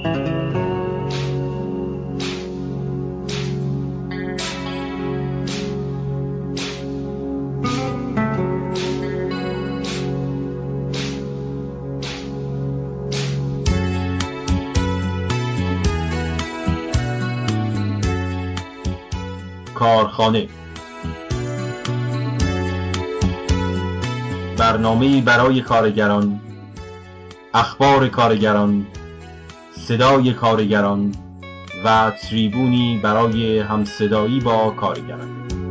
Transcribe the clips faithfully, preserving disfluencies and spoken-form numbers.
کارخانه، برنامه‌ای برای کارگران، اخبار کارگران، صدای کارگران و تریبونی برای همصدایی با کارگران.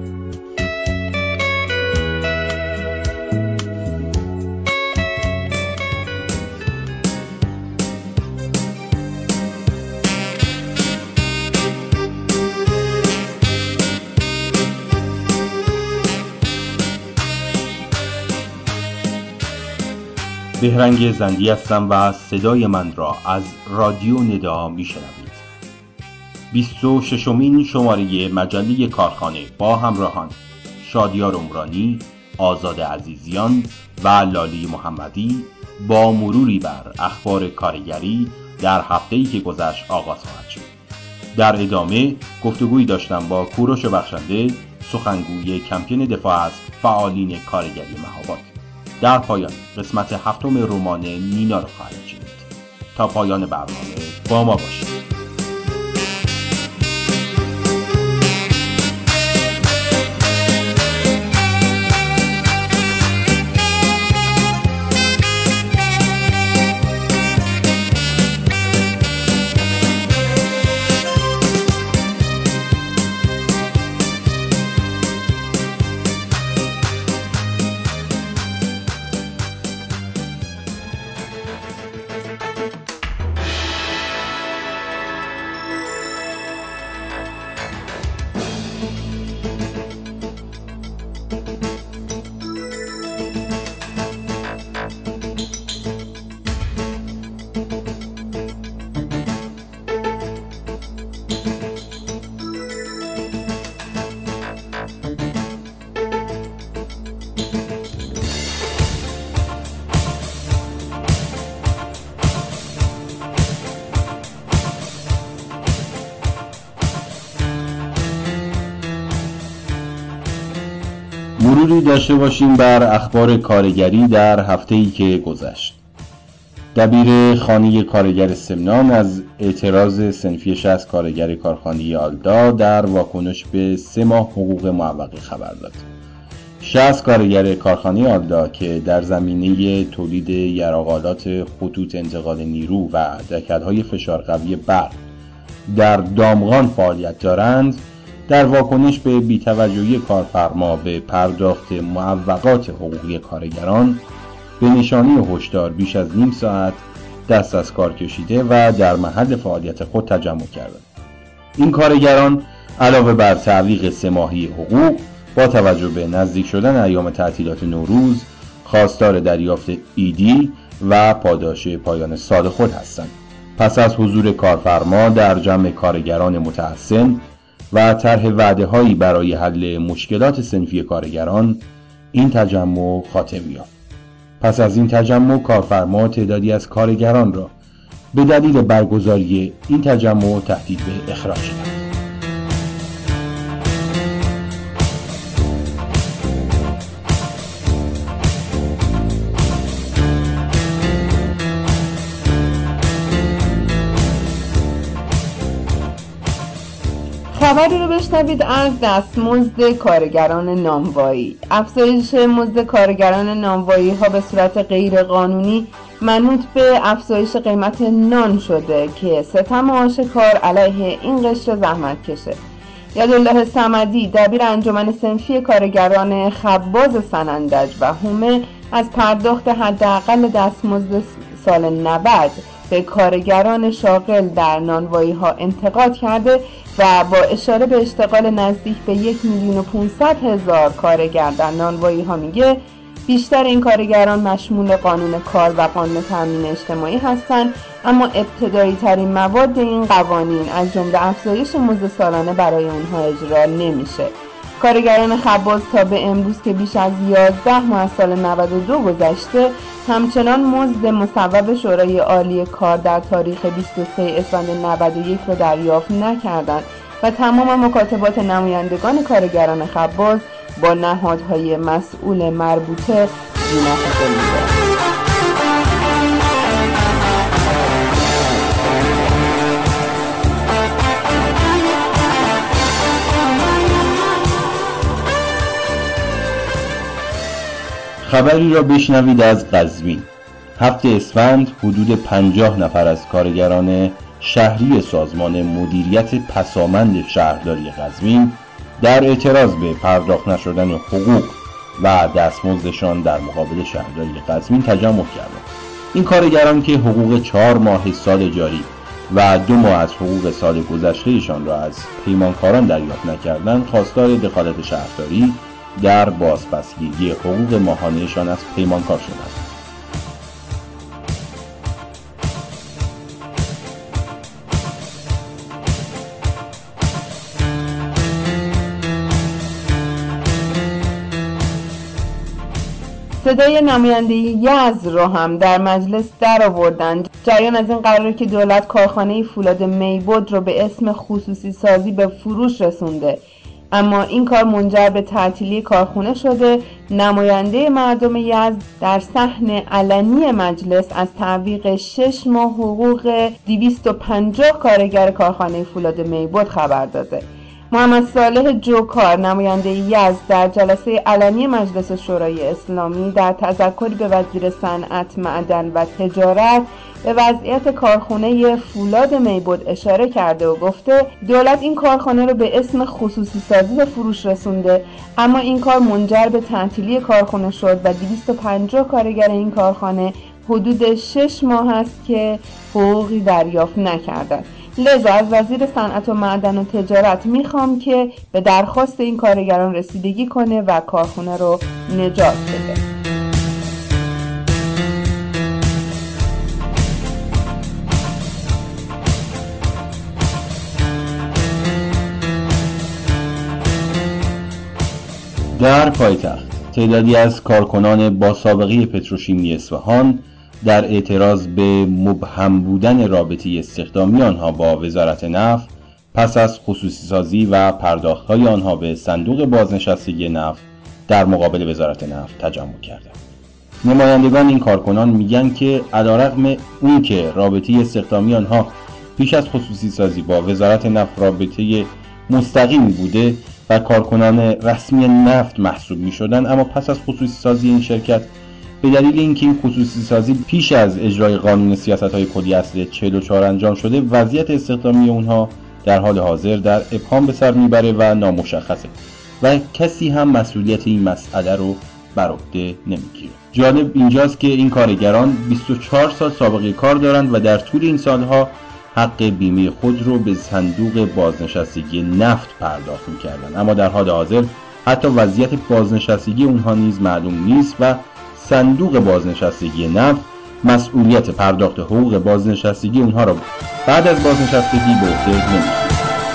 بهرنگ زندی هستم و صدای من را از رادیو ندا میشنوید. بیست و ششمین شماره مجله کارخانه با همراهان شادیار عمرانی، آزاد عزیزیان و لالی محمدی با مروری بر اخبار کارگری در هفته‌ای که گذشت آغاز خواهد شد. در ادامه گفتگویی داشتم با کوروش بخشنده، سخنگوی کمپین دفاع از فعالین کارگری مهاباد. در پایان قسمت هفتم رمان نینا را خواهید شنید. تا پایان برنامه با ما باشید. مروری داشته باشیم بر اخبار کارگری در هفته‌ای که گذشت. دبیر خانه کارگر سمنان از اعتراض صنفی شصت کارگر کارخانه آلدا در واکنش به سه ماه حقوق معوقه خبر داد. شصت کارگر کارخانه آلدا که در زمینه تولید یراقالات خطوط انتقال نیرو و دکل‌های فشار قوی برق در دامغان فعالیت دارند، در واکنش به بی‌توجهی کارفرما به پرداخت معوقات حقوقی کارگران به نشانه هشدار بیش از نیم ساعت دست از کار کشیده و در محل فعالیت خود تجمع کردند. این کارگران علاوه بر تعلیق سه ماهی حقوق، با توجه به نزدیک شدن ایام تعطیلات نوروز خواستار دریافت ایدی و پاداش پایان سال خود هستند. پس از حضور کارفرما در جمع کارگران متحسن و طرح وعده‌هایی برای حل مشکلات صنفی کارگران، این تجمع خاتمه یافت. پس از این تجمع کارفرما تعدادی از کارگران را به دلیل برگزاری این تجمع تهدید به اخراج کرد. خبری رو بشنوید از دستمزد کارگران نانوایی. افزایش مزد کارگران نانوایی ها به صورت غیر قانونی منوط به افزایش قیمت نان شده که ستم آشکار علیه این قشر زحمت کشه. یادالله صمدی، دبیر انجمن صنفی کارگران خباز سنندج و حومه، از پرداخت حداقل دستمزد سال نود به کارگران شاغل در نانوایی ها انتقاد کرده و با اشاره به اشتغال نزدیک به یک میلیون و پونصد هزار کارگر در نانوایی ها میگه بیشتر این کارگران مشمول قانون کار و قانون تامین اجتماعی هستند، اما ابتدایی ترین مواد این قوانین از جمله افزایش مزد سالانه برای اونها اجرا نمیشه. کارگران خباز تا به امروز که بیش از یازده ماه از سال نود و دو گذشته همچنان مزد مصوب شورای عالی کار در تاریخ بیست و سوم اسفند نود و یک را دریافت نکردند و تمام مکاتبات نمایندگان کارگران خباز با نهادهای مسئول مربوطه بی‌نتیجه بوده. خبری را بشنوید از قزوین. هفته اسفند حدود پنجاه نفر از کارگران شهری سازمان مدیریت پسامند شهرداری قزوین در اعتراض به پرداخت نشدن حقوق و دستمزدشان در مقابل شهرداری قزوین تجمع کردند. این کارگران که حقوق چهار ماه سال جاری و دو ماه از حقوق سال گذشتهشان را از پیمانکاران دریافت نکردند، خواستار دخالت شهرداری در بازپسگیری حقوق ماهانه‌شان از پیمانکار شدند. صدای نماینده یزد را هم در مجلس در آوردند. جریان از این قراره که دولت کارخانه فولاد میبود را به اسم خصوصی سازی به فروش رسونده، اما این کار منجر به تعطیلی کارخانه شده. نماینده مردم یزد در صحن علنی مجلس از تعویق شش ماه حقوق دویست و پنجاه کارگر کارخانه فولاد میبود خبر داده. محمد صالح جوکار نماینده یزد در جلسه علنی مجلس شورای اسلامی در تذکری به وزیر صنعت، معدن و تجارت به وضعیت کارخانه فولاد میبود اشاره کرده و گفته دولت این کارخانه رو به اسم خصوصی سازی به فروش رسونده، اما این کار منجر به تعطیلی کارخانه شد و دویست و پنجاه کارگر این کارخانه حدود شش ماه است که حقوقی دریافت نکردند. لذا از وزیر صنعت و معدن و تجارت میخوام که به درخواست این کارگران رسیدگی کنه و کارخانه رو نجات بده. در پایتخت تعدادی از کارکنان با سابقه پتروشیمی اصفهان در اعتراض به مبهم بودن رابطه استخدامی آنها با وزارت نفت پس از خصوصی سازی و پرداخت‌های آنها به صندوق بازنشستگی نفت در مقابل وزارت نفت تجمع کردند. نمایندگان این کارکنان میگن که علیرغم اون که رابطه استخدامی آنها پیش از خصوصی سازی با وزارت نفت رابطه مستقیمی بوده و کارکنان رسمی نفت محسوب می‌شدند، اما پس از خصوصی سازی این شرکت به دلیل اینکه این خصوصی سازی پیش از اجرای قانون سیاست‌های کلی اصل چهل و چهار انجام شده، وضعیت استخدامی اونها در حال حاضر در ابهام به سر میبره و نامشخصه و کسی هم مسئولیت این مسئله رو بر عهده نمیگیره. جالب اینجاست که این کارگران بیست و چهار سال سابقه کار دارند و در طول این سالها حق بیمه خود رو به صندوق بازنشستگی نفت پرداخت می‌کردند، اما در حال حاضر حتی وضعیت بازنشستگی اونها نیز معلوم نیست و صندوق بازنشستگی نفت مسئولیت پرداخت حقوق بازنشستگی اونها را بعد از بازنشستگی به عهده نمی‌گیرد.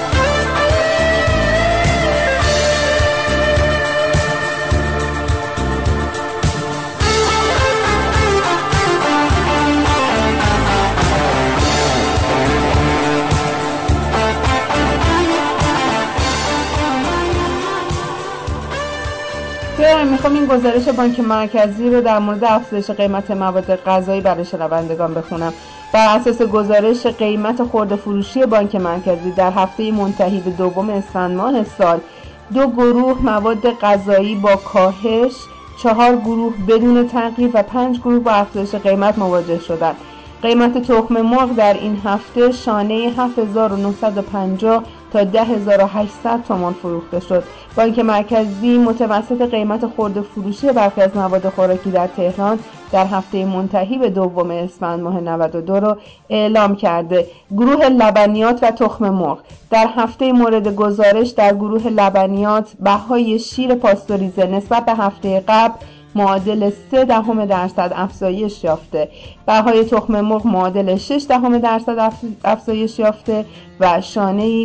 میخوام این گزارش بانک مرکزی رو در مورد افزایش قیمت مواد غذایی برای شنوندگان بخونم. بر اساس گزارش قیمت خرده فروشی بانک مرکزی در هفته منتهی به دوم اسفند ماه سال، دو گروه مواد غذایی با کاهش، چهار گروه بدون تغییر و پنج گروه با افزایش قیمت مواجه شدند. قیمت تخم مرغ در این هفته شانه هفت هزار و نهصد و پنجاه تا ده هزار و هشتصد تومان فروخته شد. بانک مرکزی متوسط قیمت خرده فروشی برخی از مواد خوراکی در تهران در هفته منتهی به دوم اسفند ماه نود و دو رو اعلام کرده. گروه لبنیات و تخم مرغ در هفته مورد گزارش در گروه لبنیات بهای شیر پاستوریزه نسبت به هفته قبل معادل سه دهم درصد افزایش یافته، بهای تخم مرغ معادل شش دهم درصد افزایش یافته و شانه‌ای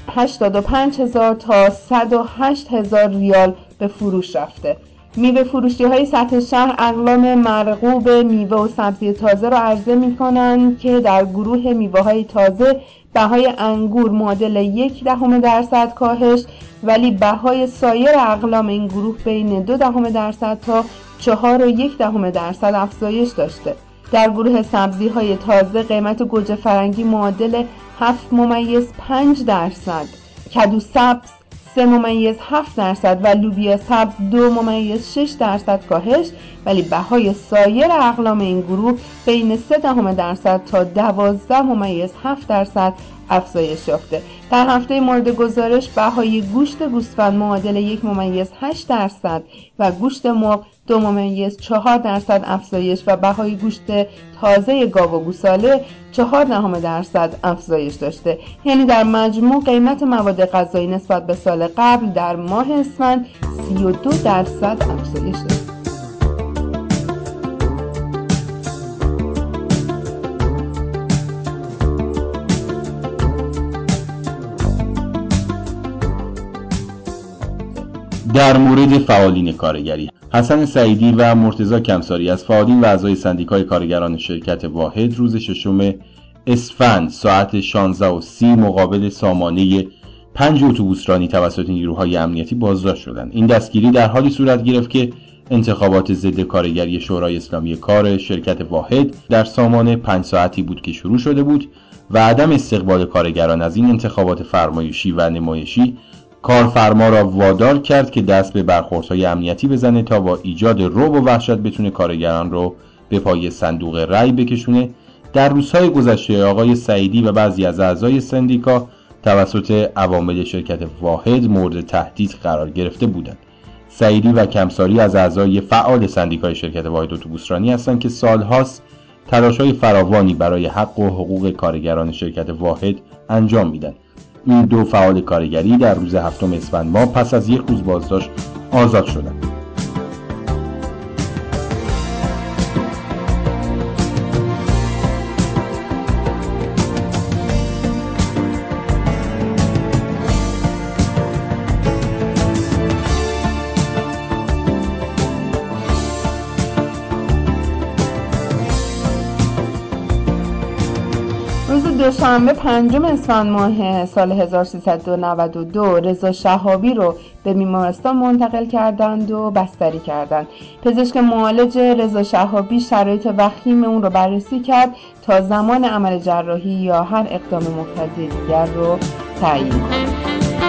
هشتاد و پنج هزار تا صد و هشت هزار ریال به فروش رفته. میوه فروشی های سطح شهر اقلام مرغوب میوه و سبزی تازه را عرضه می کنند که در گروه میوه های تازه بهای انگور معادل یک دهم درصد کاهش، ولی بهای سایر اقلام این گروه بین دو دهم درصد تا چهار و یک دهم درصد افزایش داشته. در گروه سبزی های تازه قیمت گوجه فرنگی معادل هفت ممیز پنج درصد، کدو سبز سه ممیز هفت درصد و لوبیا سبز دو ممیز شش درصد کاهش، ولی بهای سایر اقلام این گروه بین سه دهم درصد تا دوازده ممیز هفت درصد افزایش یافته. در هفته مورد گزارش بهای گوشت گوسفند معادل یک ممیز هشت درصد و گوشت مرغ دو ممیز چهار درصد افزایش و بهای گوشت تازه گاو و گوساله چهار دهم درصد افزایش داشته. یعنی در مجموع قیمت مواد غذایی نسبت به سال قبل در ماه اسفند سی و دو درصد افزایش داشته. در مورد فعالین کارگری، حسن سعیدی و مرتضی کمساری از فعالین و اعضای سندیکای کارگران شرکت واحد روز ششم اسفند ساعت شانزده و سی مقابل سامانه پنج اتوبوسرانی توسط نیروهای امنیتی بازداشت شدند. این دستگیری در حالی صورت گرفت که انتخابات ضد کارگری شورای اسلامی کار شرکت واحد در سامانه پنج ساعتی بود که شروع شده بود و عدم استقبال کارگران از این انتخابات فرمایشی و نمایشی کارفرما را وادار کرد که دست به برخوردهای امنیتی بزنه تا با ایجاد رعب و وحشت بتونه کارگران رو به پای صندوق رای بکشونه. در روزهای گذشته آقای سعیدی و بعضی از اعضای سندیکا توسط عوامل شرکت واحد مورد تهدید قرار گرفته بودند. سعیدی و کمساری از اعضای فعال سندیکای شرکت واحد اتوبوسرانی هستند که سالهاست تلاش‌های فراوانی برای حق و حقوق کارگران شرکت واحد انجام میدن. این دو فعال کارگری در روز هفتم اسفند ماه پس از یک روز بازداشت آزاد شدند. دوشنبه پنجم اسفند ماه سال هزار و سیصد و نود و دو رضا شهابی رو به بیمارستان منتقل کردند و بستری کردند. پزشک معالج رضا شهابی شرایط وخیم اون رو بررسی کرد تا زمان عمل جراحی یا هر اقدام مبتضی دیگر رو تعیین کنه.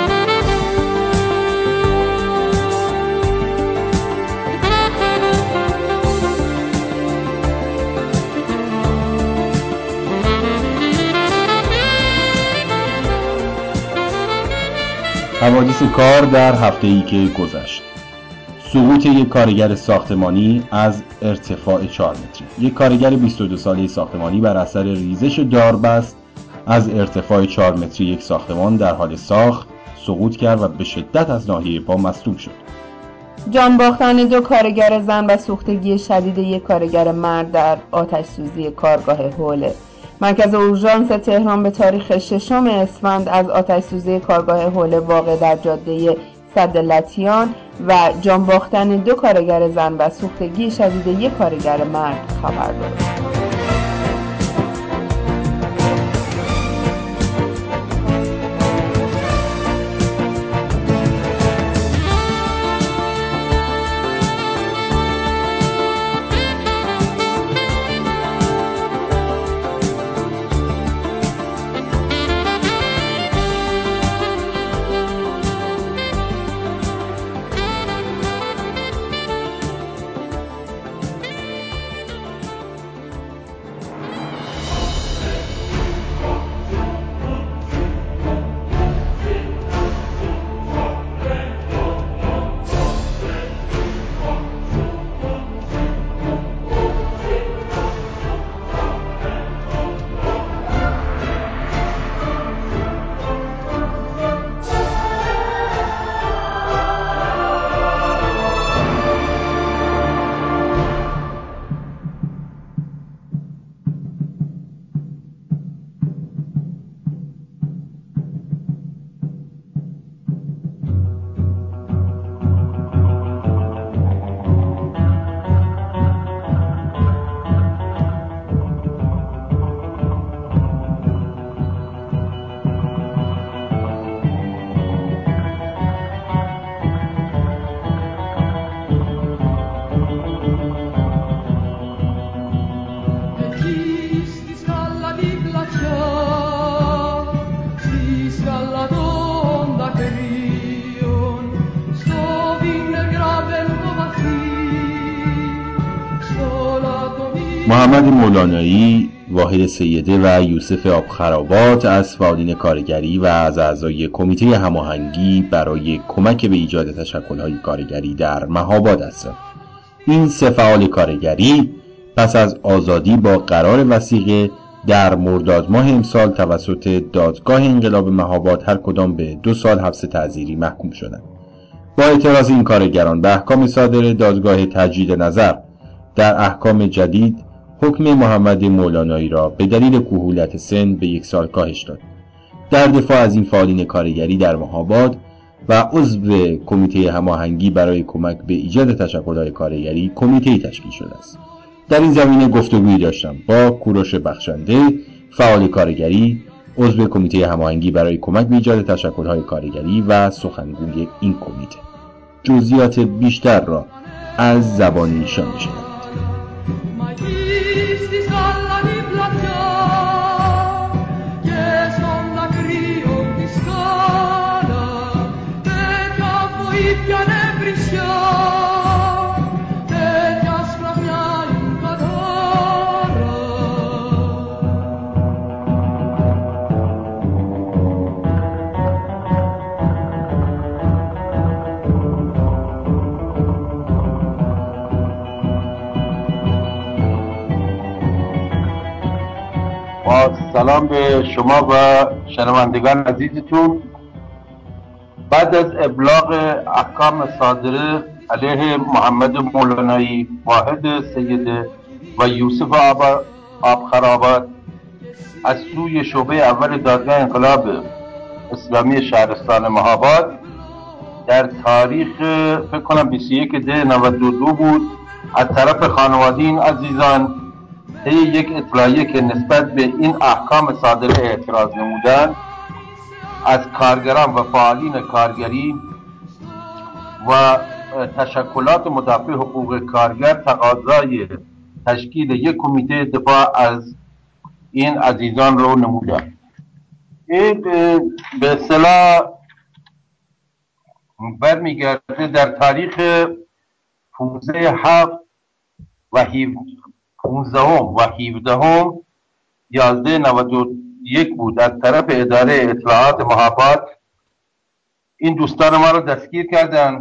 حوادث کار در هفته‌ای که گذشت. سقوط یک کارگر ساختمانی از ارتفاع چهار متری. یک کارگر بیست و دو ساله ساختمانی بر اثر ریزش داربست از ارتفاع چهار متری یک ساختمان در حال ساخت سقوط کرد و به شدت از ناحیه پا مصدوم شد. جان باختن دو کارگر زن و سوختگی شدید یک کارگر مرد در آتش سوزی کارگاه حوله. مرکز اورژانس تهران به تاریخ ششم اسفند از آتش سوزی کارگاه حوله واقع در جاده سد لطیان و جان باختن دو کارگر زن و سوختگی شدید یک کارگر مرد خبر داد. محمد مولانایی، واحد سیده و یوسف آبخرابات از فعالین کارگری و از اعضای کمیته هماهنگی برای کمک به ایجاد تشکل‌های کارگری در مهاباد هستند. این سه فعال کارگری پس از آزادی با قرار وثیقه در مرداد ماه امسال توسط دادگاه انقلاب مهاباد هر کدام به دو سال حبس تعزیری محکوم شدند. با اعتراض این کارگران به احکام صادر دادگاه تجدید نظر در احکام جدید، حکم محمد مولانایی را به دلیل کهولت سن به یک سال کاهش داد. در دفاع از این فعالین کارگری در مهاباد و عضو کمیته هماهنگی برای کمک به ایجاد تشکل‌های کارگری کمیته‌ای تشکیل شده است. در این زمینه گفتگویی داشتم با کوروش بخشنده، فعال کارگری، عضو کمیته هماهنگی برای کمک به ایجاد تشکل‌های کارگری و سخنگوی این کمیته. جزئیات بیشتر را از زبان ایشان بشنوید. سلام به شما و شنوندگان عزیزتون. بعد از ابلاغ احکام صادره علیه محمد مولانایی، واحد سیده و یوسف آبخرابات از سوی شعبه اول دادگاه انقلاب اسلامی شهرستان مهاباد در تاریخ فکر کنم بیست و یک دی نود و دو بود، از طرف خانواده این عزیزان طی یک اطلاعیه که نسبت به این احکام صادره اعتراض نمودند، از کارگران و فعالین کارگری و تشکلات مدافع حقوق کارگر تقاضای تشکیل یک کمیته دفاع از این عزیزان رو نمودند. این به اصطلاح برمیگرده در تاریخ پانزده هفت و پانزدهم و هفدهم یازده نود و یک بود. از طرف اداره اطلاعات مهاباد این دوستان ما رو دستگیر کردند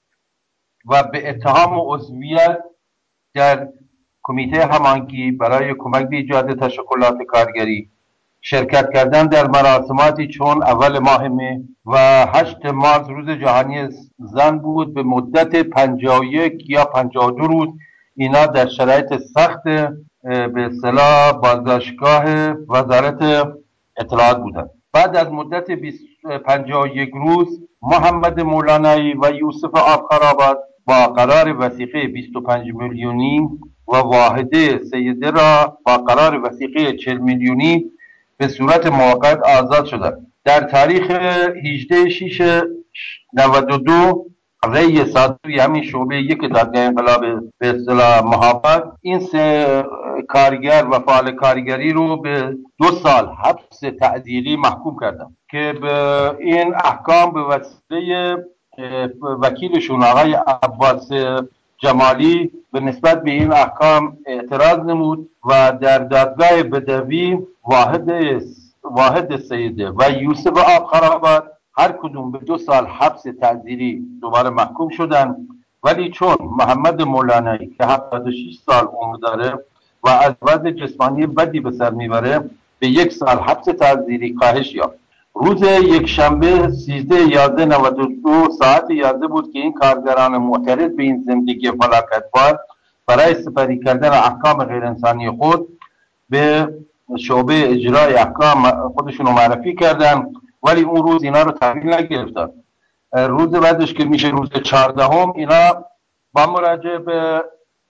و به اتهام عضویت در کمیته هماهنگی برای کمک به ایجاد تشکلات کارگری شرکت کردن در مراسماتی چون اول ماه مه و هشت مارس روز جهانی زن بود. به مدت پنجاه و یک یا پنجاه و دو روز اینا در شرایط سخت به اصطلاح بازداشتگاه وزارت اطلاعات بودند. بعد از مدت پنجاه و یک روز محمد مولانایی و یوسف آبخرابات با قرار وثیقه بیست و پنج میلیونی و واحده سیده را با قرار وثیقه چهل میلیونی به صورت موقت آزاد شدند. در تاریخ هجده شش نود و دو رأی صادری همین شعبه یک دادگاه انقلاب به اصطلاح مهاباد این سه کارگر و فعال کارگری رو به دو سال حبس تعزیری محکوم کردند که به این احکام به وسیله وکیلشون آقای عباس جمالی به نسبت به این احکام اعتراض نمود و در دادگاه بدوی واحد واحد سیده و یوسف آبخرابات هر کدوم به دو سال حبس تعزیری دوباره محکوم شدند. ولی چون محمد مولانایی که هفتاد و شش سال عمر داره و از وضع جسمانی بدی به سر میبره به یک سال حبس تعزیری کاهش یافت. روز یک شنبه سیزده یازده نود و دو ساعت یازده بود که این کارگران معترض به این زندگی فلاکتبار برای سپری کردن احکام غیر انسانی خود به شعبه اجرای احکام خودشون رو معرفی کردن، ولی اون روز اینا رو تحویل نگرفتن. روز بعدش که میشه روز چهاردهم اینا با مراجعه به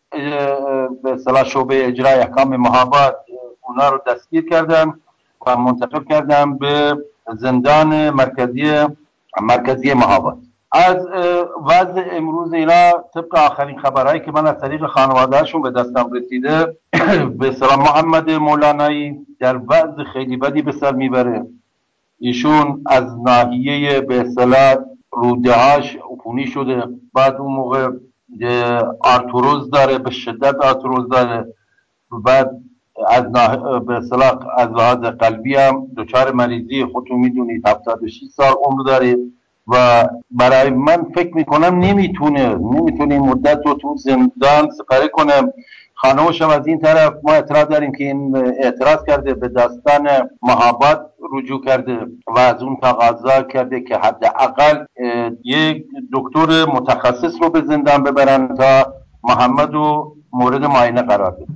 به اصطلاح شعبه اجرای احکام مهاباد اونا رو دستگیر کردن و منتقل کردن به زندان مرکزی مرکزی مهاباد. از وضع امروز اینا طبق آخرین خبرهایی که من از طریق خانواده‌شون به دستم رسیده به اصطلاح محمد مولانایی در وضع خیلی بدی به سر میبره. ایشون از ناحیه به اصطلاح روده‌هاش عفونی شده، بعد اون موقع آرتروز داره، به شدت آرتروز داره بعد از نه... به اصطلاح از لحاظ قلبی هم دچار مریضی، خودتون میدونید هفتاد و شش سال عمر داره و برای من فکر میکنم نمیتونه نمیتونه این مدت رو تو زندان سپری کنه. خانوش هم از این طرف ما اعتراض داریم که این اعتراض کرده، به داستان محبت رجوع کرده و از اون تقاضا کرده که حداقل یک دکتر متخصص رو به زندان ببرن تا محمد رو مورد معاینه قرار بده.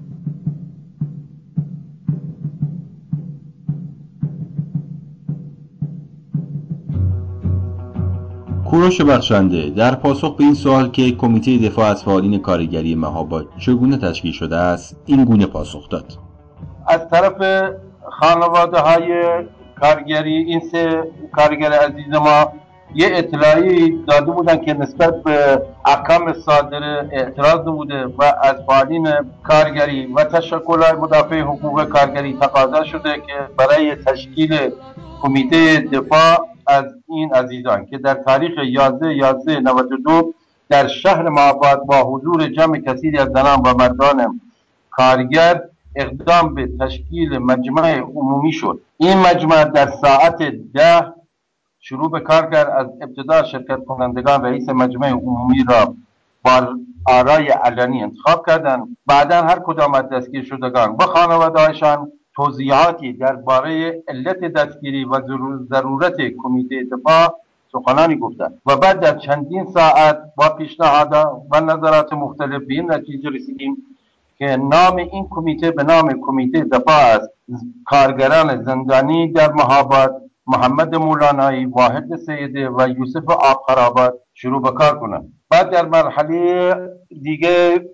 کوروش بخشنده، در پاسخ به این سوال که کمیته دفاع از فعالین کارگری مهاباد چگونه تشکیل شده است، این گونه پاسخ داد: از طرف خانواده های کارگری، این سه کارگر عزیز ما یه اطلاعی داده بودن که نسبت به احکام صادره اعتراض بوده و از فعالین کارگری و تشکل‌های مدافع حقوق کارگری تقاضا شده که برای تشکیل کمیته دفاع از این عزیزان که در تاریخ یازده یازده نود و دو در شهر مهاباد با حضور جمع کثیری از زنان و مردان کارگر اقدام به تشکیل مجمع عمومی شد. این مجمع در ساعت ده شروع به کار کرد. از ابتدا شرکت کنندگان رئیس مجمع عمومی را با آرای علنی انتخاب کردند. بعدا هر کدام از دستگیر شدگان و خانواده‌هایشان توضیحاتی درباره علت دستگیری و ضرورت کمیته دفاع سخنانی گفتند و بعد در چندین ساعت با پیشنهادات و نظرات مختلف به این نتیجه رسیدیم که نام این کمیته به نام کمیته دفاع از کارگران زندانی در مهاباد، محمد مولانایی، واحد سیده و یوسف آقرآباد شروع به کار کنند. بعد در مرحله دیگه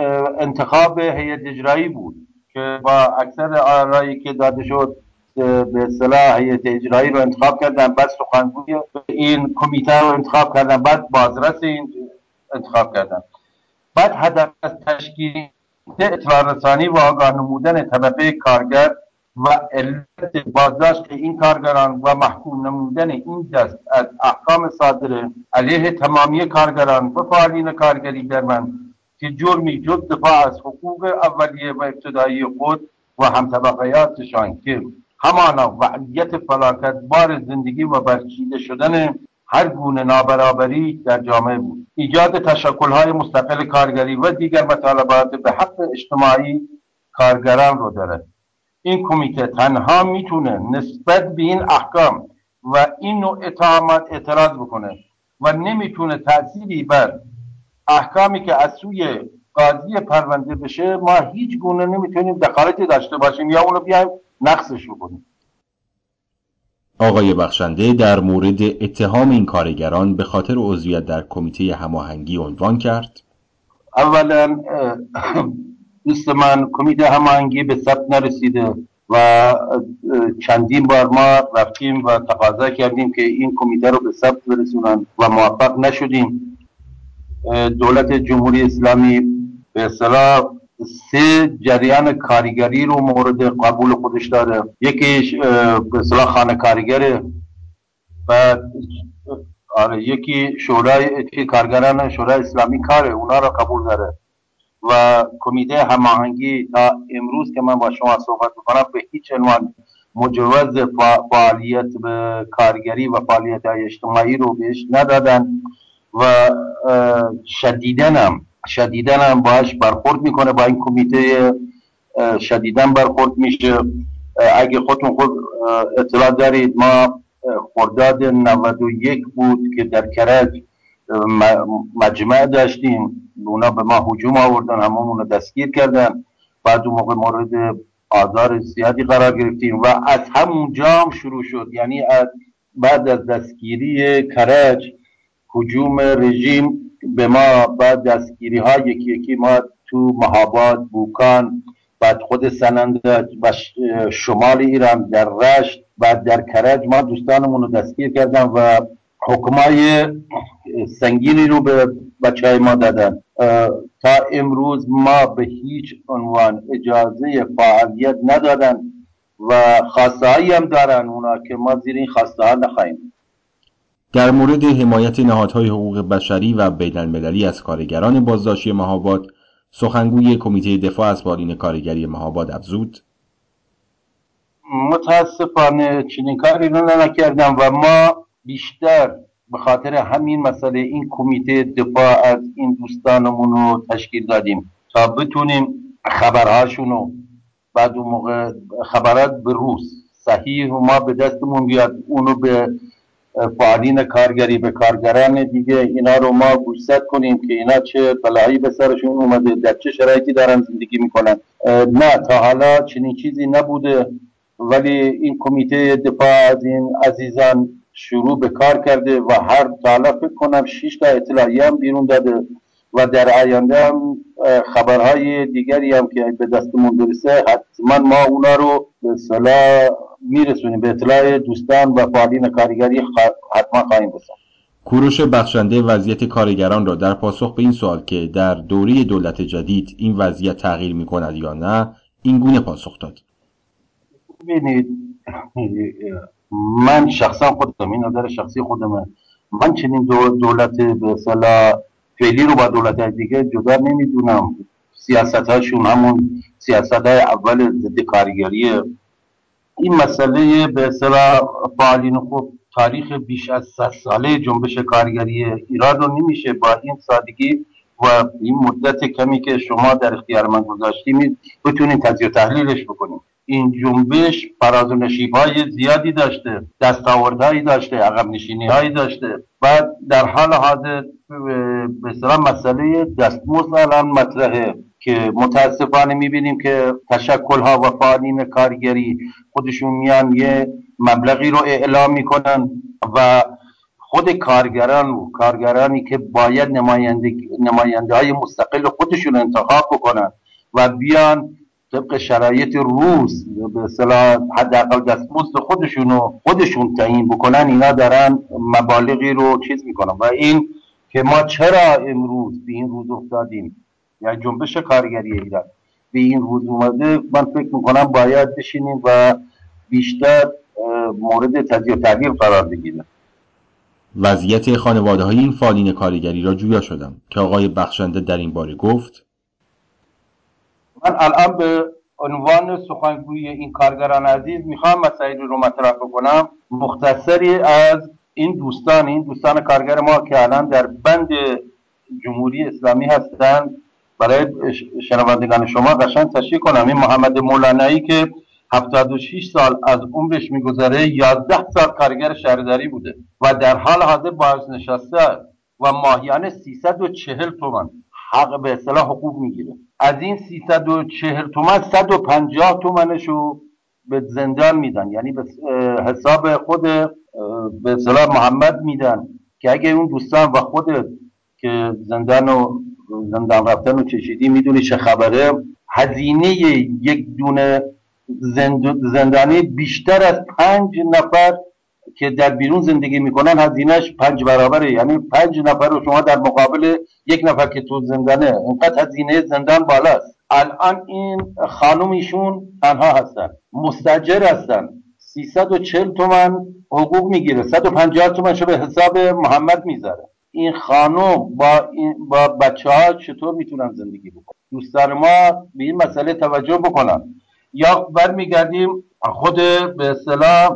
انتخاب هیئت اجرایی بود که با اکثر آرایی که داده شد به اصطلاح هیئت اجرایی رو انتخاب کردن، بعد سخنگوی این کمیته رو انتخاب کردن، بعد بازرس این انتخاب کردن. بعد هدف از تشکیل اطلاع رسانی و آگاه نمودن طبقه کارگر و علت بازداشت این کارگران و محکوم نمودن این دست از احکام صادره علیه تمامی کارگران و فعالین کارگری در من که جرمی جز دفاع از حقوق اولیه و ابتدایی خود و همطبقیاتشان که همانا وضعیت فلاکت بار زندگی و برچیده شدن هر گونه نابرابری در جامعه بود، ایجاد تشکل‌های مستقل کارگری و دیگر مطالبات به حق اجتماعی کارگران رو داره. این کمیته تنها میتونه نسبت به این احکام و این نوع اتهامات اعتراض بکنه و نمیتونه تأثیری بر احکامی که از سوی قاضی پرونده بشه ما هیچ گونه نمیتونیم دخالتی داشته باشیم یا اونو بیایم نقصش بکنیم. آقای بخشنده در مورد اتهام این کارگران به خاطر عضویت در کمیته هماهنگی عنوان کرد: اولا دوست من کمیته هماهنگی به ثبت نرسیده و چندین بار ما رفتیم و تقاضا کردیم که این کمیته رو به ثبت برسونن و موفق نشدیم. دولت جمهوری اسلامی به اصطلاح سه جریان کارگری رو مورد قبول خودش داره. یکیش به اصطلاح خانه کارگره، بعد آره یکی شورای کارگران شورای اسلامی کاره، اونا رو قبول داره و کمیته هماهنگی تا امروز که من با شما صحبت میکنم به هیچ عنوان مجوز فعالیت به کارگری و فعالیت های اجتماعی رو بهش ندادن و شدیدن هم شدیدن هم باش برخورد میکنه. با این کمیته شدیدن برخورد میشه. اگه خودتون خود اطلاع دارید ما خرداد نود و یک بود که در کرج مجمع داشتیم، اونا به ما هجوم آوردن، هممون رو دستگیر کردن. بعد اون موقع مورد آزار زیادی قرار گرفتیم و از همونجا هم شروع شد. یعنی از بعد از دستگیری کرج هجوم رژیم به ما، بعد دستگیری ها یکی یکی ما تو مهاباد، بوکان، بعد خود سنند و شمال ایران در رشت، بعد در کرج ما دوستانمون رو دستگیر کردن و حکمای سنگینی رو به بچه های ما دادن. تا امروز ما به هیچ عنوان اجازه فعالیت ندادن و خواسته هایی هم دارن اونا که ما زیر این خواسته ها نخواهیم. در مورد حمایت نهادهای حقوق بشری و بین المللی از کارگران بازداشتی مهاباد سخنگوی کمیته دفاع از بالین کارگری مهاباد افزود: متاسفانه چنین کاری رو نکردم و ما بیشتر به خاطر همین مسئله این کمیته دفاع از این دوستانمون رو تشکیل دادیم تا بتونیم خبرهاشونو بعد اون موقع خبرات به روز صحیح و ما به دستمون بیاد اونو به فعالین کارگری، به کارگران دیگه اینا رو ما گوشزد کنیم که اینا چه بلایی به سرشون اومده، در چه شرایطی دارن زندگی میکنن. نه، تا حالا چنین چیزی نبوده، ولی این کمیته دفاع از این عزیزان شروع به کار کرده و هر تا حالا فکر کنم شش تا اطلاعیه هم بیرون داده و در آینده هم خبرهای دیگری هم که به دستمون برسه حتما ما اونا رو به اصطلاح میرسونیم به اطلاع دوستان و فعالین کارگری حتما خواهیم رسوند. کوروش بخشنده وضعیت کارگران را در پاسخ به این سوال که در دوره دولت جدید این وضعیت تغییر می‌کند یا نه این گونه پاسخ داد: ببینید، من شخصا خودم، این نظر شخصی خودمه، من چنین دولت به اصطلاح فعلی رو با دولت دیگه جدا نمیدونم. سیاست هاشون همون سیاست های اول ضد کارگریه. این مسئله به اصطلاح فعالین خوب تاریخ بیش از صد ساله جنبش کارگری ایران رو نمیشه با این سادگی و این مدت کمی که شما در اختیار من گذاشتید بتونین تجزیه و تحلیلش بکنیم. این جنبش فراز و نشیب‌های زیادی داشته، دستاوردهایی داشته، عقب نشینی‌هایی داشته. بعد در حال حاضر به اصطلاح مسئله دستمزد الان مطرحه که متاسفانه میبینیم که تشکل‌ها و فعالین کارگری خودشون میان یه مبلغی رو اعلام میکنن و خود کارگران و کارگرانی که باید نماینده نماینده های مستقل خودشون انتخاب بکنن و بیان طبق شرایط روز به اصطلاح حداقل دستمزد خودشونو خودشون تعیین بکنن، اینا دارن مبالغی رو چیز میکنن و این که ما چرا امروز به این روز افتادیم، یعنی جنبش کارگری ایران به این روز اومده، من فکر میکنم باید بشینیم و بیشتر مورد تجزیه و تحلیل قرار بگیره. وضعیت خانواده‌های این فعالین کارگری را جویا شدم که آقای بخشنده در این باره گفت: من الان به عنوان سخنگوی این کارگران عزیز میخوام مسائلی رو مطرح بکنم، مختصری از این دوستان این دوستان کارگر ما که الان در بند جمهوری اسلامی هستند برای شنوندگان شما قشنگ تشریح کنم. این محمد مولانایی که هفتاد و شش سال از عمرش میگذره، یازده سال کارگر شهرداری بوده و در حال حاضر بازنشسته و ماهیانه سیصد و چهل تومان حق به اصطلاح حقوق میگیره. از این سیصد و چهل تومان صد و پنجاه تومانشو به زندان میدن، یعنی به حساب خود به اصطلاح محمد میدن که اگه اون دوستان و خودت که زندان و زندان رفتن و چشیدی میدونی چه خبره، هزینه یک دونه زند... زندانی بیشتر از پنج نفر که در بیرون زندگی میکنن هزینهش پنج برابره، یعنی پنج نفر رو شما در مقابل یک نفر که تو زندانه، اونقدر هزینه زندان بالاست. الان این خانم ایشون تنها هستن، مستاجر هستن، سیصد و چهل تومن حقوق میگیره، صد و پنجاه تومن شو به حساب محمد میذاره. این خانم با این با بچه ها چطور میتونن زندگی بکنن؟ دوستان ما به این مسئله توجه بکنن. یا برمیگردیم خود به اصطلاح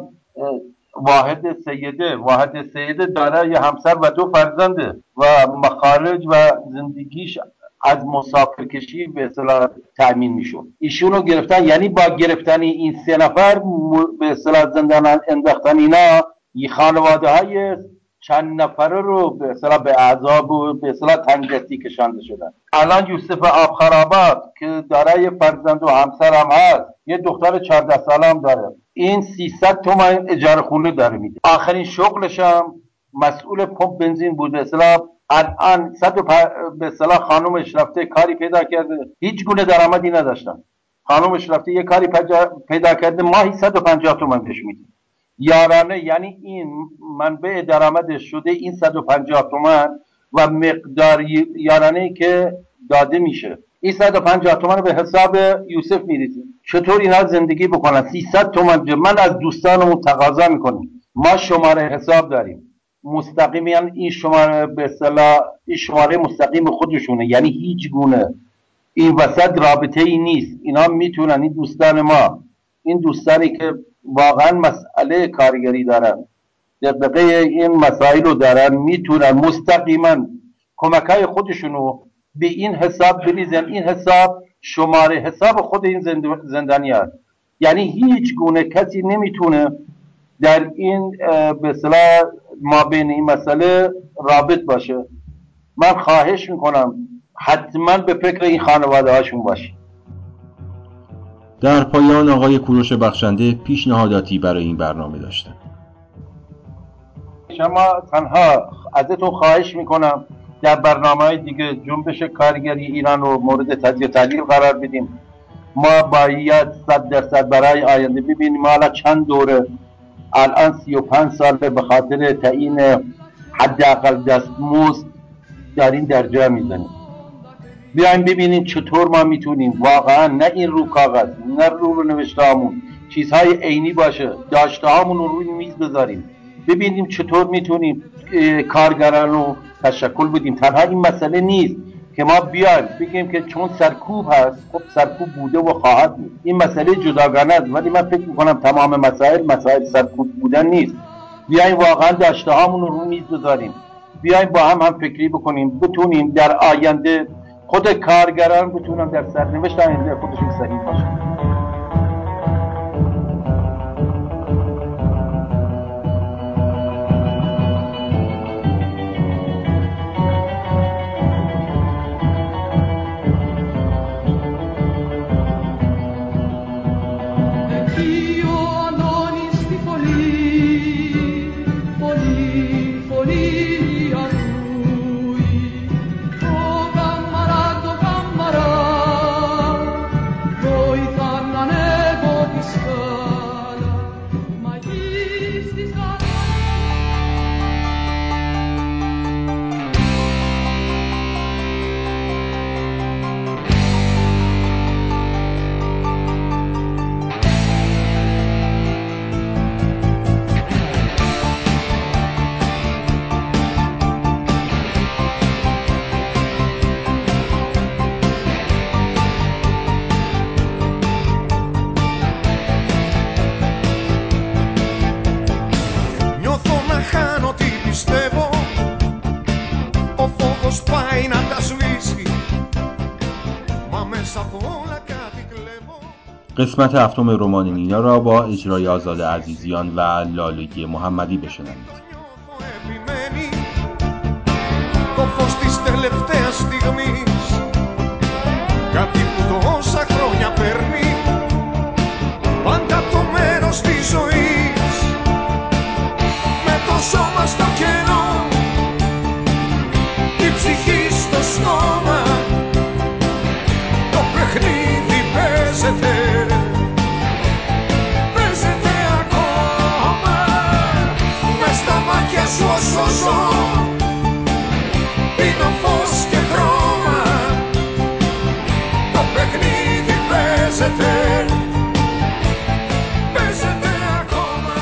واحد سیده واحد سیده داره یه همسر و دو فرزنده و مخارج و زندگیش از مسافر کشی به اصطلاح تأمین میشون. ایشونو گرفتن، یعنی با گرفتن این سه نفر به اصطلاح زندان انداختن اینا، این خانواده های چند نفره رو به اصطلاح به عذاب و به اصطلاح تنگدستی کشانده شدن. الان یوسف آبخرابات که دارای فرزند و همسر هم هست، یه دختر چهارده ساله هم داره، این سیصد تومن اجاره خونه داره میده. آخرین شغلش هم مسئول پمپ بنزین بود. به اصطلاح الان صد به اصطلاح خانومش رفته کاری پیدا کرده، هیچ گونه درآمدی نداشتن. خانومش رفته یه کاری پیدا کرده، ماهی صد و پنجاه تومن بهش میده یارانه، یعنی این منبع درآمدش شده این صد و پنجاه تومن و مقدار یارانه که داده میشه این صد و پنجاه تومن به حساب یوسف میریزه. چطور اینا زندگی بکنن؟ سیصد تومن. من از دوستانمون تقاضا میکنیم، ما شماره حساب داریم مستقیما، این شماره به اصطلاح این شماره مستقیم خودشونه، یعنی هیچ گونه این وسط رابطه ای نیست. اینا میتونن، این دوستان ما، این دوستانی که واقعا مسئله کارگری دارن، دقیقه این مسائل رو دارن، میتونن مستقیما کمکای خودشونو به این حساب بریزن. این حساب شماره حساب خود این زندانیان، یعنی هیچ گونه کسی نمیتونه در این به اصطلاح ما بین این مسئله رابط باشه. من خواهش میکنم حتما به فکر این خانواده هاشون باشید. در پایان آقای کوروش بخشنده پیشنهاداتی برای این برنامه داشتند. شما تنها ازتون خواهش میکنم در برنامه‌های دیگه جنبش کارگری ایران رو مورد تجزیه و تحلیل قرار بدیم. ما باید صد درصد برای آینده ببینیم ما الان چند دوره، الان سی و پنج ساله به خاطر تعیین حداقل دستمزد داریم در جا میزنیم. بیایم ببینیم چطور ما میتونیم واقعا، نه این رو کاغذ، نه رو رو نوشته هامون، چیزهای عینی باشه، داشته هامون رو روی میز بذاریم، ببینیم چطور میتونیم کارگران رو تشکل بدیم. تنها این مسئله نیست که ما بیایم بگیم که چون سرکوب هست، خب سرکوب بوده و خواهد بود، این مسئله جداگانه است. ولی من فکر میکنم تمام مسائل مسائل سرکوب بودن نیست. بیایم واقعا داشته هامون رو روی میز بذاریم، بیایم با هم هم فکری بکنیم، بتونیم در آینده خود کارگران بتونن در سرنوشت آینده خودشون صحیح باشن. قسمت هفتم رمان نینا را با اجرای آزاد عزیزیان و لالگی محمدی بشنوید. Το φως της τελευταίας στιγμής, κάτι που τόσα χρόνια παίρνει πάντα το μέρος της ζωής, με το σώμα στο κενό, η ψυχή στο στόμα, το παιχνίδι παίζεται, παίζεται ακόμα, μες στα μάτια σου όσο ζω. Πίνω φως και χρώμα, το παιχνίδι παίζεται, παίζεται ακόμα.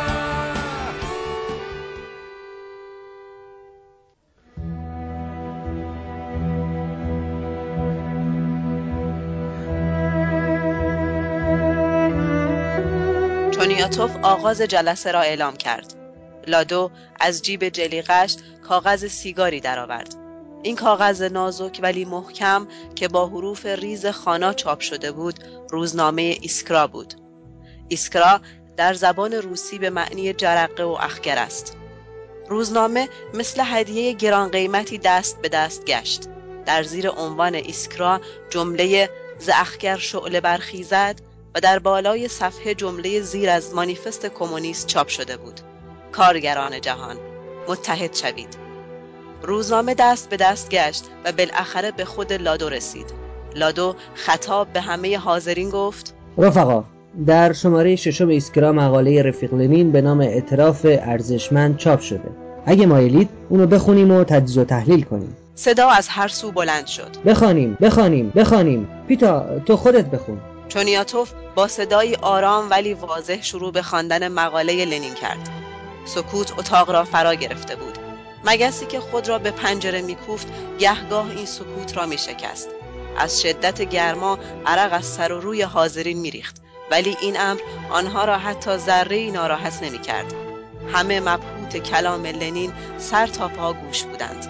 چونیاتوف آغاز جلسه را اعلام کرد. لادو از جیب جلیقش کاغذ سیگاری درآورد. این کاغذ نازک ولی محکم که با حروف ریز خانا چاپ شده بود، روزنامه ایسکرا بود. ایسکرا در زبان روسی به معنی جرقه و اخگر است. روزنامه مثل هدیه گران قیمتی دست به دست گشت. در زیر عنوان ایسکرا جمله ز اخگر شعله برخیزد و در بالای صفحه جمله زیر از مانیفست کمونیست چاپ شده بود: کارگران جهان متحد شوید. روزنامه دست به دست گشت و بالاخره به خود لادو رسید. لادو خطاب به همه حاضرین گفت: رفقا، در شماره ششم ایسکرا مقاله رفیق لنین به نام اعتراف ارزشمند چاپ شده. اگه مایلید اونو بخونیم و تجزیه و تحلیل کنیم. صدا از هر سو بلند شد: بخوانیم، بخوانیم، بخوانیم. پیتا، تو خودت بخون. چونیاتوف با صدایی آرام ولی واضح شروع به خواندن مقاله لنین کرد. سکوت اتاق را فرا گرفته بود. مگسی که خود را به پنجره می‌کوفت گهگاه این سکوت را می‌شکست. از شدت گرما عرق از سر و روی حاضرین میریخت، ولی این امر آنها را حتی ذره‌ای ناراحت نمی‌کرد. همه مبهوت کلام لنین سر تا پا گوش بودند.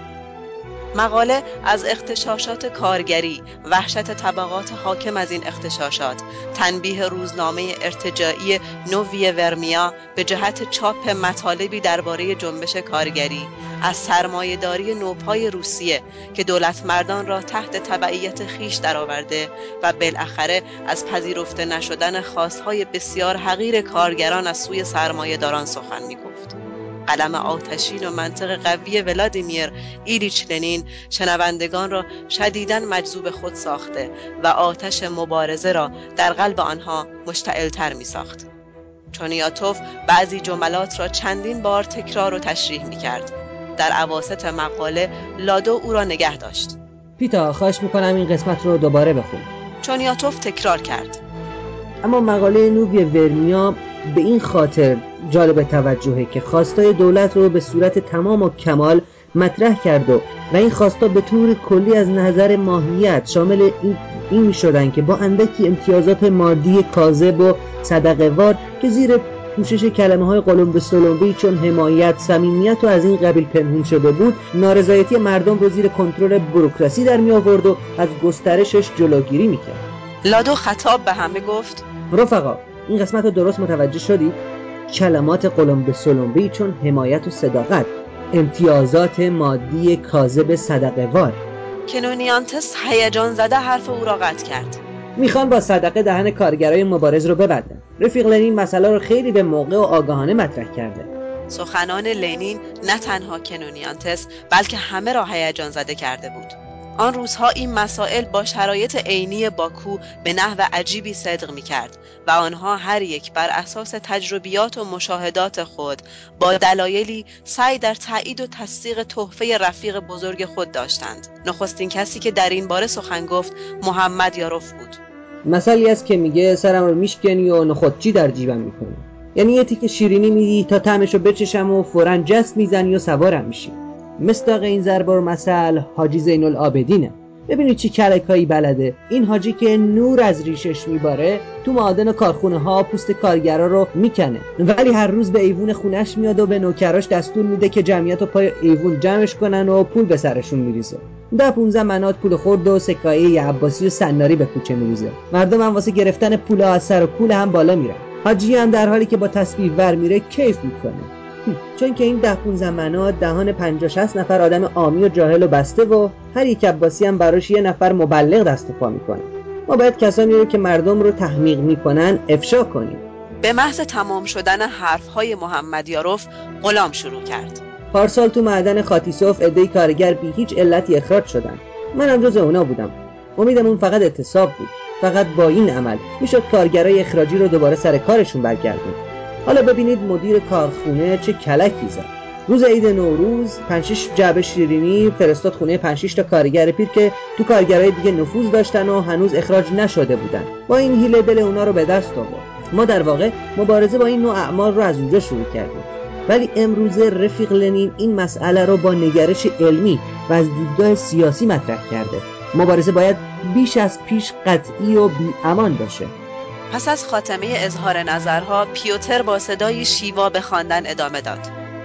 مقاله از اغتشاشات کارگری، وحشت طبقات حاکم از این اغتشاشات، تنبیه روزنامه ارتجاعی نووی ورمیا به جهت چاپ مطالبی درباره جنبش کارگری، از سرمایه‌داری نوپای روسیه که دولت مردان را تحت تبعیت خیش درآورده و بالاخره از پذیرفته نشدن خواستهای بسیار حقیر کارگران از سوی سرمایه‌داران سخن می‌گفت. قلم آتشین و منطق قوی ولادیمیر ایلیچ لنین شنوندگان را شدیداً مجذوب خود ساخته و آتش مبارزه را در قلب آنها مشتعل‌تر می‌ساخت. چونیاتوف بعضی جملات را چندین بار تکرار و تشریح می‌کرد. در اواسط مقاله لادو او را نگه داشت. پیتا، خواهش می‌کنم این قسمت رو دوباره بخون. چونیاتوف تکرار کرد. اما مقاله نووی ورمیا به این خاطر جالب توجهه که خواستای دولت رو به صورت تمام و کمال مطرح کرد و و این خواستا به طور کلی از نظر ماهیت شامل این این می شدن که با اندکی امتیازات مادی کاذب و صدقه وار که زیر پوشش کلمه های قلم به سلمبه‌ای چون حمایت، صمیمیت و از این قبیل پنهون شده بود، نارضایتی مردم رو زیر کنترل بوروکراسی در می آورد و از گسترشش جلوگیری می کرد. لادو خطاب به همه گفت: رفقا، این قسمت رو درست متوجه شدید؟ کلمات قلم به سلمبه‌ای چون حمایت و صداقت، امتیازات مادی کاذب صدقه وار. کنونیانتس هیجان زده حرف او را قطع کرد. میخوان با صدقه دهن کارگرای مبارز رو ببندن. رفیق لنین مسئله رو خیلی به موقع و آگاهانه مطرح کرده. سخنان لنین نه تنها کنونیانتس بلکه همه را هیجان زده کرده بود. آن روزها این مسائل با شرایط عینی باکو به نحو عجیبی صدق می‌کرد و آنها هر یک بر اساس تجربیات و مشاهدات خود با دلایلی سعی در تایید و تصدیق تحفه رفیق بزرگ خود داشتند. نخستین کسی که در این باره سخن گفت محمد یاروف بود. مثلی است که میگه سرم رو میشکنی و نخودچی در جیبم میکنی. یعنی یه تیکه شیرینی میدی تا طعمشو بچشم و فوراً جست میزنی و سوارم میشی. مصداق این ضرب المثل حاجی زین العابدینه. ببینید چی کلکایی بلده. این حاجی که نور از ریشش میباره تو معادن کارخونه ها پوست کارگرا رو میکنه، ولی هر روز به ایوون خونش میاد و به نوکراش دستور میده که جمعیت رو پای ایوون جمعش کنن و پول به سرشون میریزه. ده پونزده منات پول خورد و سکایی عباسی و سناری به کوچه میریزه. مردم هم واسه گرفتن پول از سر و کول هم بالا میرن. حاجی هم در حالی که با تسبیح ور میره کیف میکنه، چون که این ده پونزده منات دهان پنجاه شصت نفر آدم عامی و جاهل و بسته و هر یک عباسی هم براش یه نفر مبلغ دست و پا میکنه. ما باید کسانی رو که مردم رو تحمیق میکنن افشا کنیم. به محض تمام شدن حرفهای محمد یاروف غلام شروع کرد. پارسال تو معدن خاتیسوف عده‌ای کارگر بی هیچ علتی اخراج شدن. منم جز اونا بودم. امیدمون فقط اعتصاب بود. فقط با این عمل میشد کارگرای اخراجی رو دوباره سر کارشون برگردون. حالا ببینید مدیر کارخونه چه کلکی زد. روز عید نوروز پنج شش جعبه شیرینی فرستاد خونه پنج شش تا کارگر پیر که تو کارگرای دیگه نفوذ داشتن و هنوز اخراج نشده بودن. با این حیله دل اونا رو به دست آورد. ما در واقع مبارزه با این نوع اعمال رو از اونجا شروع کردیم. ولی امروزه رفیق لنین این مسئله رو با نگرش علمی و از دیدگاه سیاسی مطرح کرده. مبارزه باید بیش از پیش قطعی و بی امان باشه. پس از خاتمه اظهار نظرها پیوتر با صدای شیوا به خواندن ادامه داد.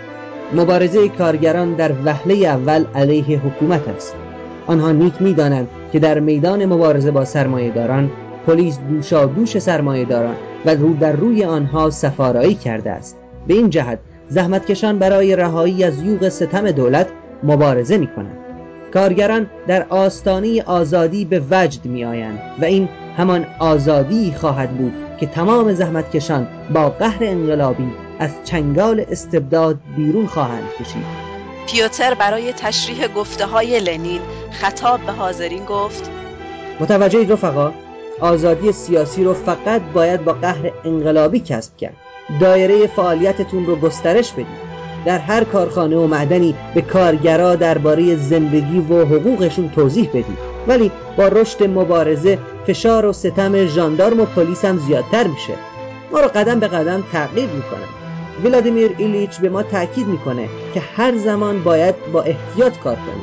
مبارزه کارگران در وهله اول علیه حکومت است. آنها نیک می‌دانند که در میدان مبارزه با سرمایه‌داران پلیس دوشا دوش سرمایه‌داران و رو در روی آنها سفارایی کرده است. به این جهت زحمتکشان برای رهایی از یوغ ستم دولت مبارزه می‌کنند. کارگران در آستانه آزادی به وجد می‌آیند و این همان آزادی خواهد بود که تمام زحمتکشان با قهر انقلابی از چنگال استبداد بیرون خواهند کشید. پیوتر برای تشریح گفته‌های لنین خطاب به حاضرین گفت: متوجهید رفقا؟ آزادی سیاسی رو فقط باید با قهر انقلابی کسب کرد. دایره فعالیتتون رو گسترش بدید. در هر کارخانه و معدنی به کارگرا درباره زندگی و حقوقشون توضیح بدید. ولی با رشد مبارزه فشار و ستم ژاندارم و پلیس هم زیادتر میشه. ما رو قدم به قدم تعقیب میکنن. ولادیمیر ایلیچ به ما تاکید میکنه که هر زمان باید با احتیاط کار کنیم.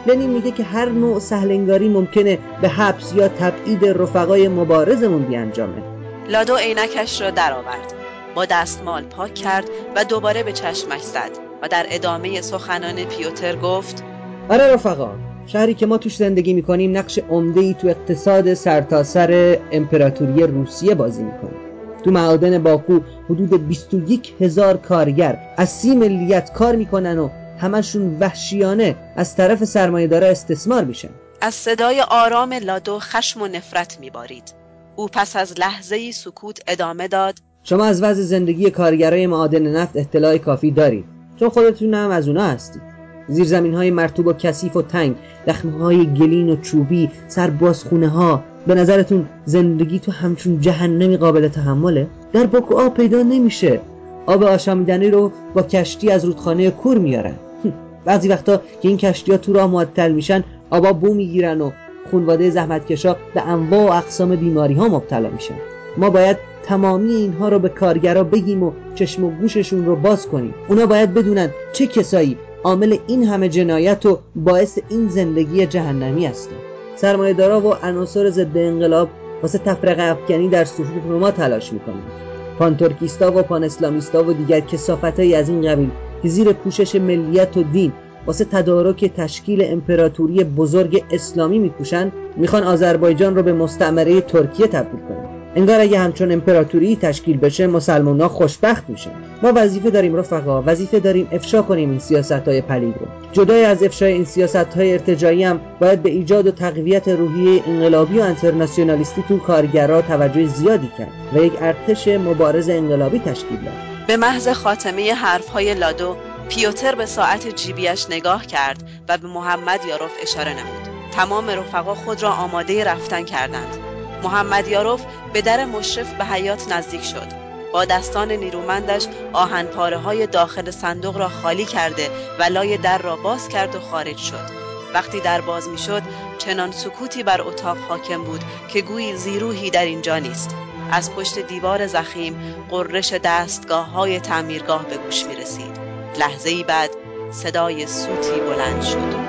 لنین میگه که هر نوع سهلنگاری ممکنه به حبس یا تبعید رفقای مبارزمون بیانجامه. لادو عینکش را درآورد، با دستمال پاک کرد و دوباره به چشمش زد و در ادامه سخنان پیوتر گفت: آره رفقا، شهری که ما توش زندگی میکنیم نقش عمده‌ای تو اقتصاد سرتاسر امپراتوری روسیه بازی میکنه. تو معادن باکو حدود بیست و یک هزار کارگر از سی ملیت کار میکنن و همشون وحشیانه از طرف سرمایه‌دارا استثمار میشن. از صدای آرام لادو خشم و نفرت میبارید. او پس از لحظه‌ای سکوت ادامه داد: شما از وضع زندگی کارگرای معادن نفت اطلاع کافی دارید، چون خودتون هم از اونا هستید. زیرزمین‌های مرطوب و کثیف و تنگ، دخمه‌های گلین و چوبی، سربازخونه‌ها. به نظرتون زندگی تو همچون جهنمی قابل تحمله؟ در باکو آب پیدا نمیشه. آب آشامیدنی رو با کشتی از رودخانه کور میارن. بعضی وقتا که این کشتی‌ها تو راه معطل میشن، آبا بو میگیرن و خانواده زحمتکشا به انواع و اقسام بیماری‌ها مبتلا میشن. ما باید تمامی اینها رو به کارگرا بگیم و چشم و گوششون رو باز کنیم. اونا باید بدونن چه کسایی عامل این همه جنایت و باعث این زندگی جهنمی هستن. سرمایه‌دارا و عناصر ضد انقلاب واسه تفرقه افکنی در صفوف ما تلاش میکنن. پانترکیستا و پان اسلامیستا و دیگر کثافتایی از این قبیل که زیر پوشش ملیت و دین واسه تدارک تشکیل امپراتوری بزرگ اسلامی میکوشن، میخوان آذربایجان رو به مستعمره ترکیه تبدیل کنن. انگار اگه همچون امپراتوری تشکیل بشه مسلمان‌ها خوشبخت میشن. ما وظیفه داریم رفقا، وظیفه داریم افشا کنیم این سیاست‌های پلید رو. جدای از افشای این سیاست‌های ارتجاعی هم باید به ایجاد و تقویت روحیه انقلابی و انترناسیونالیستی تو کارگرها توجه زیادی کرد و یک ارتش مبارز انقلابی تشکیل داد. به محض خاتمه حرف‌های لادو، پیوتر به ساعت جیبیش نگاه کرد و به محمد یاروف اشاره نمود. تمام رفقا خود را آماده رفتن کردند. محمد یاروف به در مشرف به حیاط نزدیک شد. با دستان نیرومندش آهنپاره‌های داخل صندوق را خالی کرده و لای در را باز کرد و خارج شد. وقتی در باز می شد، چنان سکوتی بر اتاق حاکم بود که گویی زیروحی در اینجا نیست. از پشت دیوار ضخیم قررش دستگاه‌های تعمیرگاه به گوش می رسید. لحظه‌ای بعد صدای سوتی بلند شد.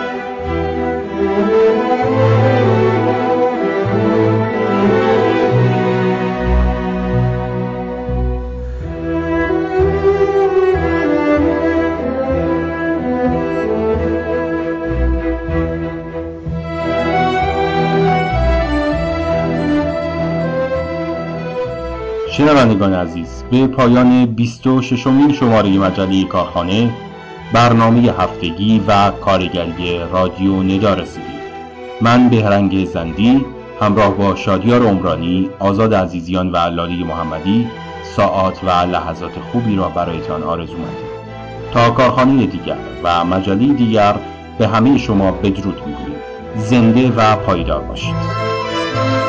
شنوندگان عزیز، به پایان بیست و ششمین شماره مجله کارخانه، برنامه هفتگی و کارگری رادیو ندا رسیدیم. من بهرنگ زندی همراه با شادیار عمرانی، آزاد عزیزیان و لاله محمدی ساعات و لحظات خوبی را برایتان آرزو مندیم. تا کارخانه دیگر و مجله دیگر به همه شما بدرود میگوییم. زنده و پایدار باشید.